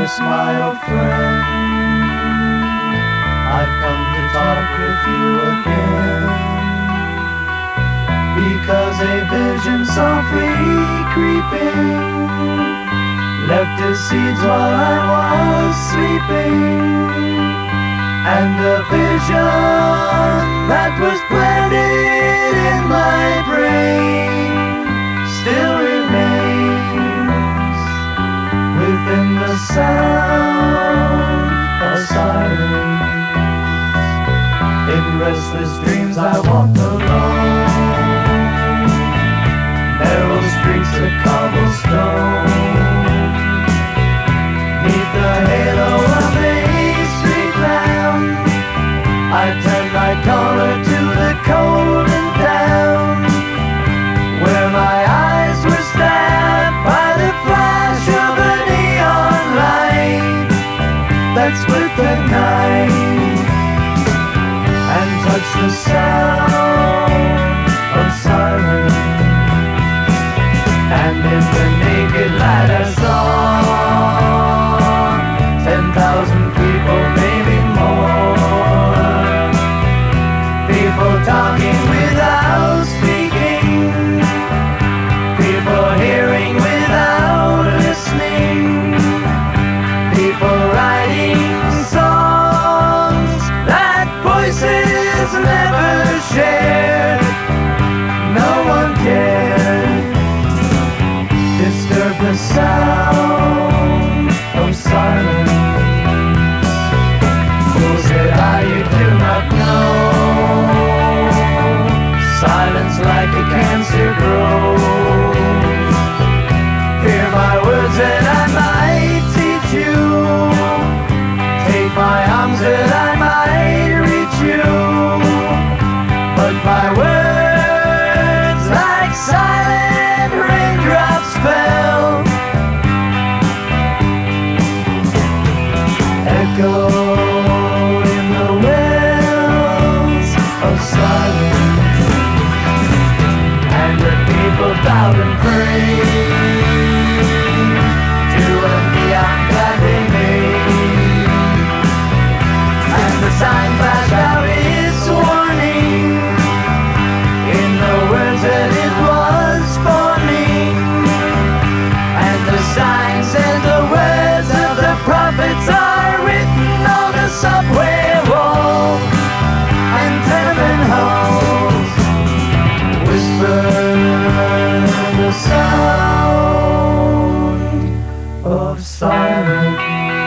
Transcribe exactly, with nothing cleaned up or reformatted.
Marcus, my old friend, I've come to talk with you again, because a vision softly creeping left its seeds while I was sleeping, and the vision that was planted in my brain still remains within the sound of silence. In restless dreams I walked alone, narrow streets of cobblestone, neath the halo of a street lamp, I turned my collar to the cold and damp, where my eyes were stabbed by the flash of a neon light that split the night and touched the sound of silence. And in the naked light I saw ten thousand people, maybe more, people talking without speaking, people hearing without listening, people writing songs that voices never shared. No one cared disturb the sound of silence. Who said I, you do not know? Silence like a cancer grows. Hear my words that I might teach you. Take my arms that I might reach you. But my words like silent raindrops fell, echoed in the wells of silence, and the people bowed and prayed to a neon god they made, and the sign flashed out its warning in the words that it was forming, and the sign said the words of the prophets are written on the subway walls and tenement halls. Whisper the sound of silence.